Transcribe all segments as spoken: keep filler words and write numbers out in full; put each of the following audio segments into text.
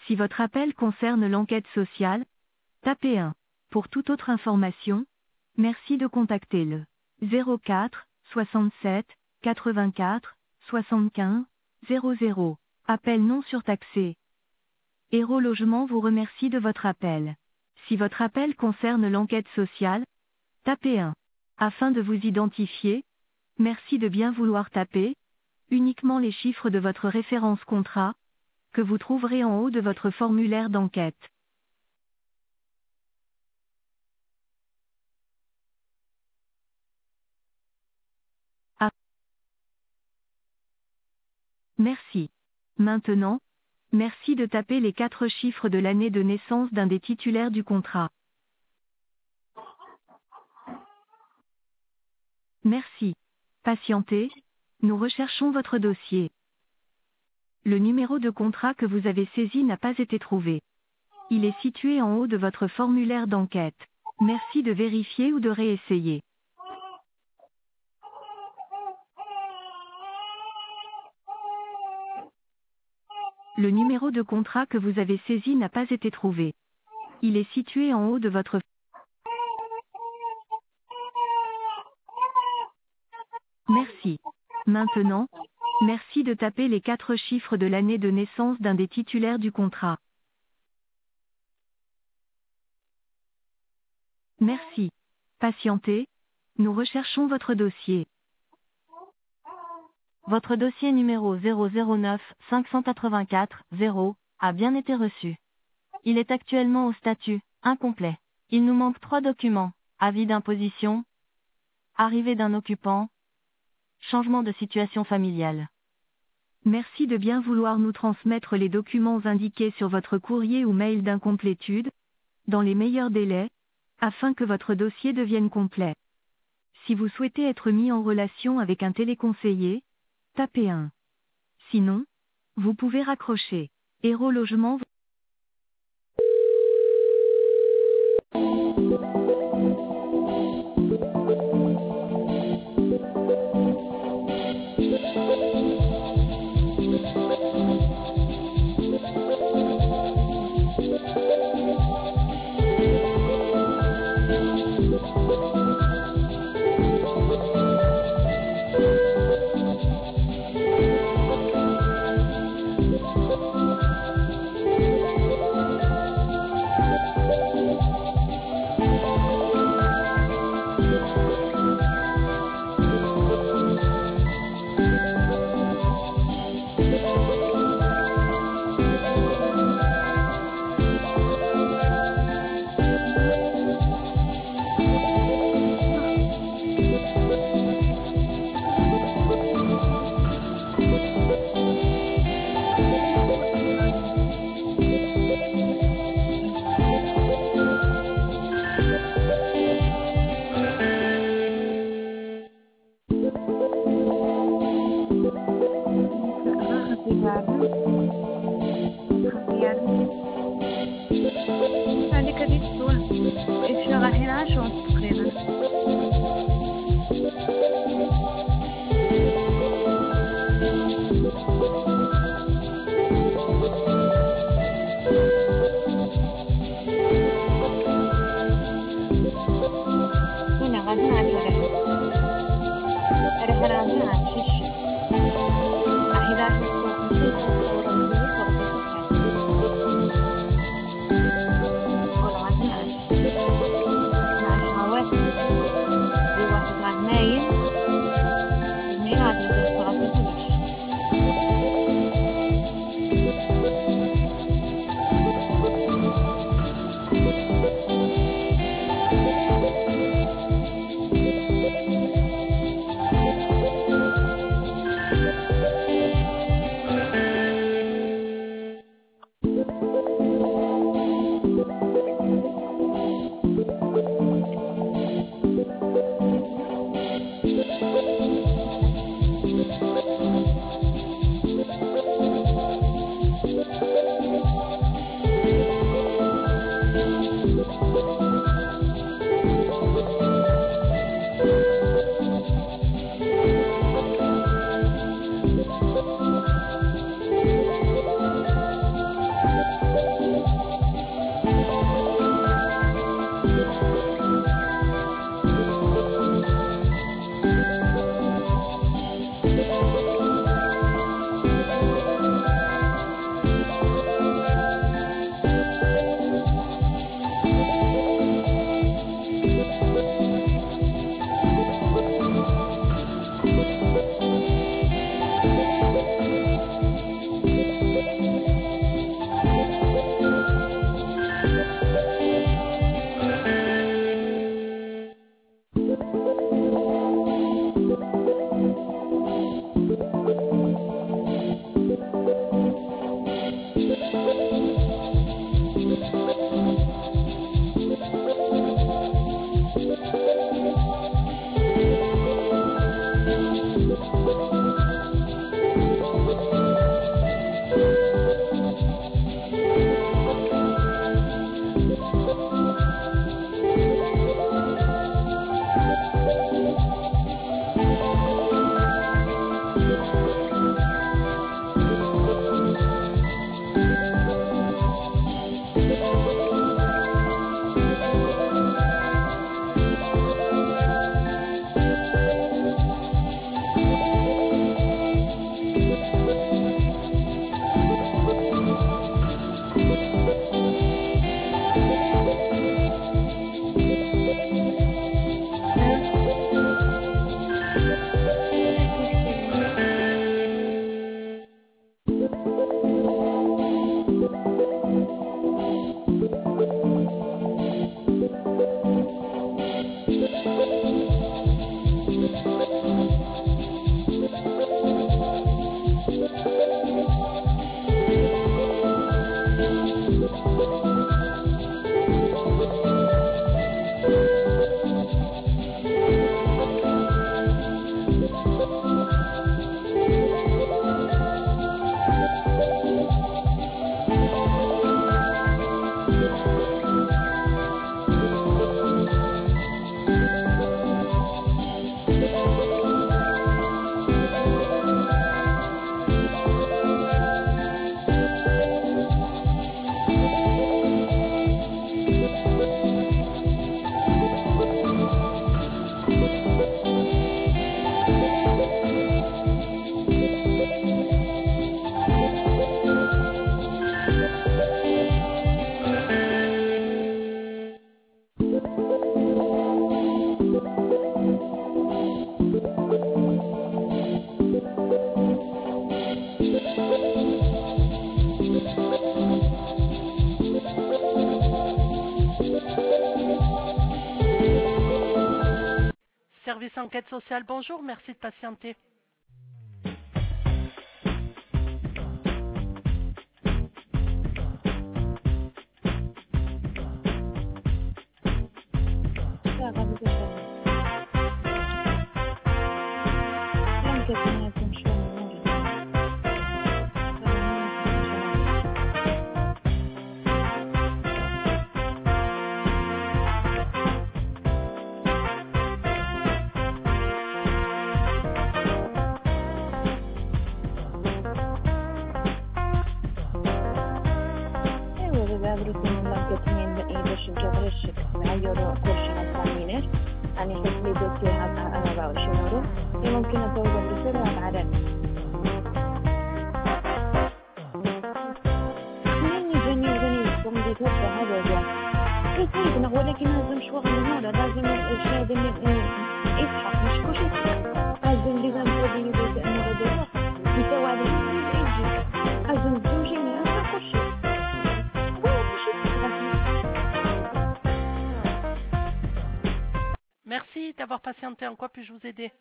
Si votre appel concerne l'enquête sociale, tapez un. Pour toute autre information, merci de contacter le zéro quatre, soixante-sept, quatre-vingt-quatre, soixante-quinze, zéro zéro. Appel non surtaxé. Héros Logement vous remercie de votre appel. Si votre appel concerne l'enquête sociale, tapez un. Afin de vous identifier, merci de bien vouloir taper uniquement les chiffres de votre référence contrat, que vous trouverez en haut de votre formulaire d'enquête. Ah. Merci. Maintenant, merci de taper les quatre chiffres de l'année de naissance d'un des titulaires du contrat. Merci. Patientez, nous recherchons votre dossier. Le numéro de contrat que vous avez saisi n'a pas été trouvé. Il est situé en haut de votre formulaire d'enquête. Merci de vérifier ou de réessayer. Le numéro de contrat que vous avez saisi n'a pas été trouvé. Il est situé en haut de votre... Merci. Maintenant, merci de taper les quatre chiffres de l'année de naissance d'un des titulaires du contrat. Merci. Patientez, nous recherchons votre dossier. Votre dossier numéro zéro zéro neuf cinq cent quatre-vingt-quatre zéro a bien été reçu. Il est actuellement au statut incomplet. Il nous manque trois documents: avis d'imposition, arrivée d'un occupant, changement de situation familiale. Merci de bien vouloir nous transmettre les documents indiqués sur votre courrier ou mail d'incomplétude, dans les meilleurs délais, afin que votre dossier devienne complet. Si vous souhaitez être mis en relation avec un téléconseiller, tapez un. Sinon, vous pouvez raccrocher. Héros Logement. Service enquête sociale, bonjour, merci de patienter. Merci d'avoir patienté. En quoi puis-je vous aider?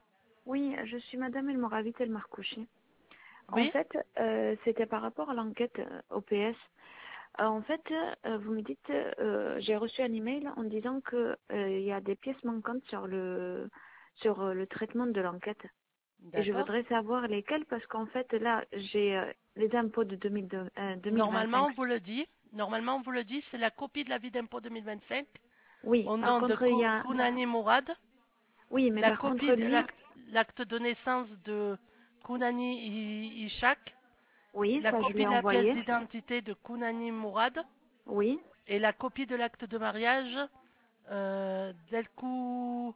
Oui, je suis Madame El Moravit El Marcouchi. Oui. En fait, euh, c'était par rapport à l'enquête euh, O P S. Euh, en fait, euh, vous me dites, euh, j'ai reçu un email en disant que euh, il y a des pièces manquantes sur le sur euh, le traitement de l'enquête. Et je D'accord. voudrais savoir lesquelles parce qu'en fait là, j'ai euh, les impôts de deux mille deux, euh, Normalement, on deux mille vingt-cinq. vous le dit. Normalement, on vous le dit, c'est la copie de l'avis d'impôt deux mille vingt-cinq Oui, au par nom de contre, il y Kou- a Kounani Mourad. oui, mais La par contre copie de lui, l'acte, l'acte de naissance de Kounani I- Ishak. oui, La ça je copie l'ai de la pièce envoyé. d'identité de Kounani Mourad. Oui. Et la copie de l'acte de mariage euh, d'Elkou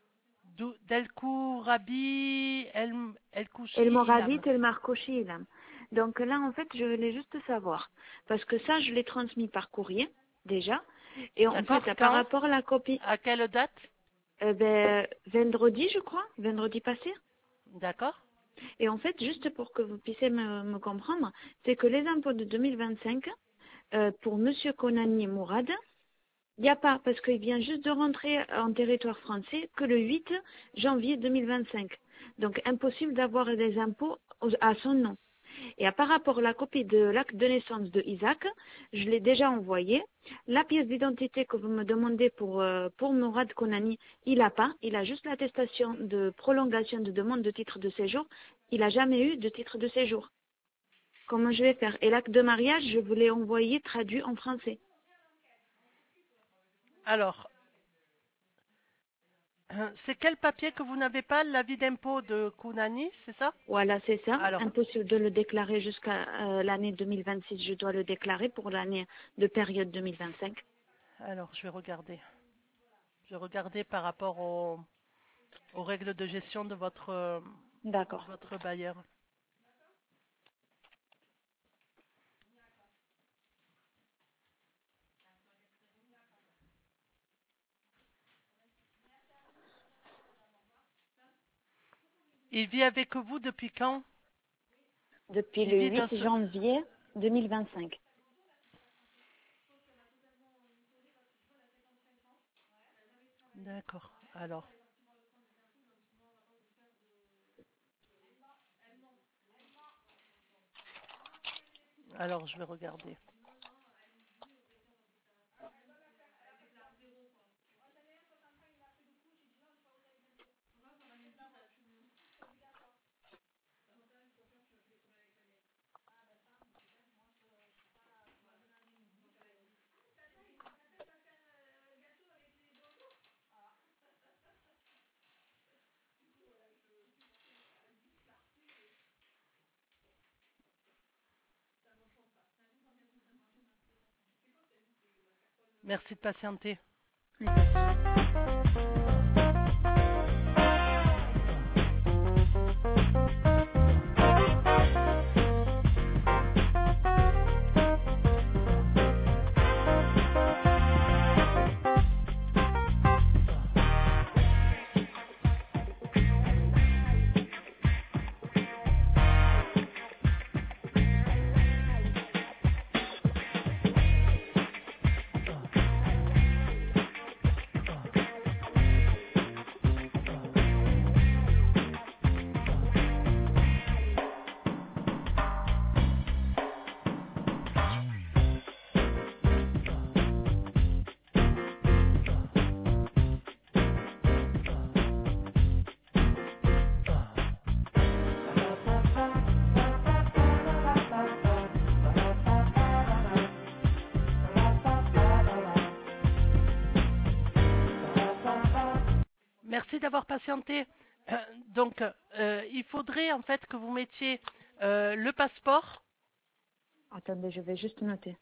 Dou- d'Elkou Rabi El, El El Kouchi Moravit Ilam. El Marcouchi Ilam. Donc là, en fait, je voulais juste savoir. Parce que ça, je l'ai transmis par courrier, déjà. Et en D'accord. fait, par Quand? rapport à la copie, À quelle date? euh, ben, vendredi, je crois, vendredi passé. D'accord. Et en fait, juste pour que vous puissiez me, me comprendre, c'est que les impôts de deux mille vingt-cinq, euh, pour Monsieur Konani Mourad, il n'y a pas, parce qu'il vient juste de rentrer en territoire français que le huit janvier deux mille vingt-cinq. Donc, impossible d'avoir des impôts au- à son nom. Et à par rapport à la copie de l'acte de naissance de Isaac, je l'ai déjà envoyé. La pièce d'identité que vous me demandez pour, euh, pour Mourad Konani, il n'a pas. Il a juste l'attestation de prolongation de demande de titre de séjour. Il n'a jamais eu de titre de séjour. Comment je vais faire? Et l'acte de mariage, je vous l'ai envoyé traduit en français. Alors, euh, c'est quel papier que vous n'avez pas? L'avis d'impôt de Kounani, c'est ça? Voilà, c'est ça. Alors, Impossible de le déclarer jusqu'à euh, l'année deux mille vingt-six. Je dois le déclarer pour l'année de période deux mille vingt-cinq. alors, je vais regarder. Je vais regarder par rapport au- aux règles de gestion de votre, euh, de D'accord. votre bailleur. Il vit avec vous depuis quand? Depuis Il le vit huit dans ce... janvier deux mille vingt-cinq. D'accord. Alors, alors, je vais regarder. Merci de patienter. Merci d'avoir patienté. Euh, donc, euh, il faudrait en fait que vous mettiez euh, le passeport, Attendez, je vais juste noter.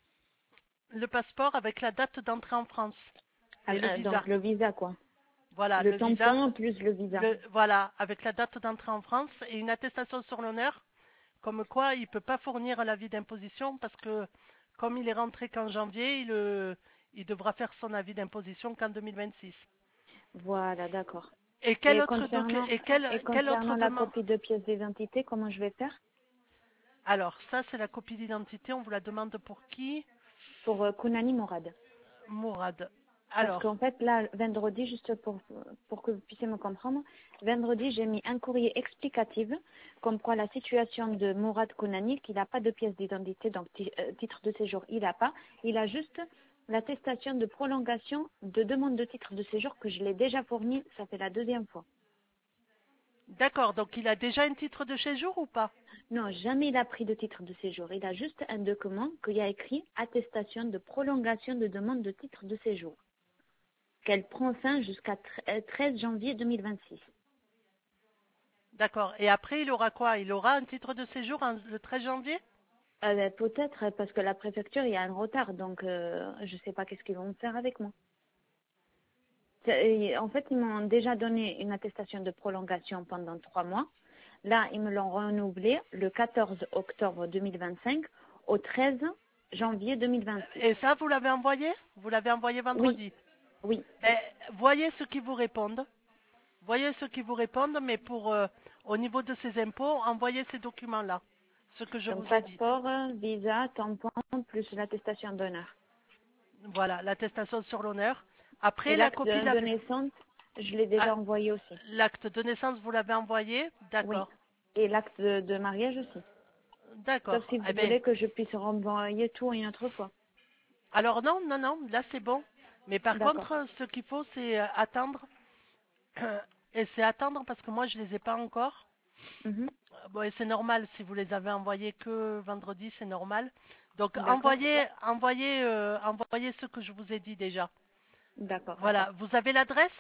le passeport avec la date d'entrée en France Ah, et le euh, visa. donc le visa quoi. Voilà, Le le tampon visa, plus le visa. le- voilà, avec la date d'entrée en France et une attestation sur l'honneur, comme quoi il ne peut pas fournir l'avis d'imposition parce que comme il est rentré qu'en janvier, il, euh, il devra faire son avis d'imposition qu'en deux mille vingt-six. Voilà, d'accord. Et quel Et autre docu- concernant, et quel, et quel autre concernant la demande? copie de pièce d'identité, comment je vais faire? Alors, ça, c'est la copie d'identité. On vous la demande pour qui? Pour euh, Kounani Mourad. Mourad. Parce Alors, qu'en fait, là, vendredi, juste pour, pour que vous puissiez me comprendre, vendredi, j'ai mis un courrier explicatif, comme quoi la situation de Mourad Kounani, qu'il n'a pas de pièce d'identité, donc ti- euh, titre de séjour, il n'a pas. Il a juste l'attestation de prolongation de demande de titre de séjour que je l'ai déjà fournie, ça fait la deuxième fois. d'accord. Donc, il a déjà un titre de séjour ou pas? Non, jamais il a pris de titre de séjour. Il a juste un document qu'il y a écrit attestation de prolongation de demande de titre de séjour, qu'elle prend fin jusqu'à treize janvier deux mille vingt-six. D'accord. Et après, il aura quoi? Il aura un titre de séjour en- le treize janvier? Euh, ben, peut-être parce que la préfecture, il y a un retard, donc euh, je ne sais pas qu'est-ce qu'ils vont faire avec moi. C'est- En fait, ils m'ont déjà donné une attestation de prolongation pendant trois mois. Là, ils me l'ont renouvelé le quatorze octobre deux mille vingt-cinq au treize janvier deux mille vingt-six. Et ça, vous l'avez envoyé? Vous l'avez envoyé Oui, vendredi? oui, Ben, voyez ceux qui vous répondent. Voyez ceux qui vous répondent, mais pour euh, au niveau de ces impôts, envoyez ces documents-là, ce que je donc vous ai dit. passeport, visa, tampon, plus l'attestation d'honneur. Voilà, l'attestation sur l'honneur. Et Après, la l'acte copie de, de la- de naissance, je l'ai déjà ah, envoyé aussi. l'acte de naissance, vous l'avez envoyé? Oui. D'accord, Et l'acte de, de mariage aussi. Sauf d'accord. si Eh vous bien, voulez que je puisse renvoyer tout une autre fois. alors non, non, non, là c'est bon. Mais par D'accord. contre, ce qu'il faut, c'est euh, attendre. Et c'est attendre parce que moi, je les ai pas encore. Mhm. Euh, Bon, et c'est normal, si vous les avez envoyés que vendredi, c'est normal. Donc, D'accord. envoyez, envoyez, euh, envoyez ce que je vous ai dit déjà. D'accord. Voilà, vous avez l'adresse?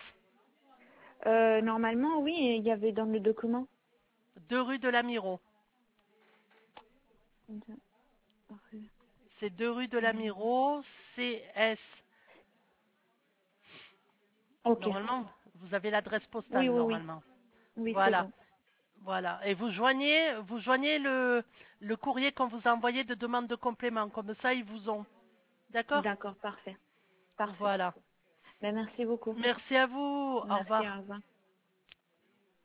Euh, normalement, oui, il y avait dans le document. deux rue de l'Amiro. C'est deux rue de l'Amiro, C S. Ok. Normalement, vous avez l'adresse postale, Oui, oui, oui. normalement. Oui, c'est Voilà, bon. voilà. Et vous joignez, vous joignez le, le courrier qu'on vous a envoyé de demande de complément. Comme ça, ils vous ont. D'accord? D'accord, parfait. Parfait. Voilà. Ben, merci beaucoup. Merci à vous. Au Merci, revoir. au revoir.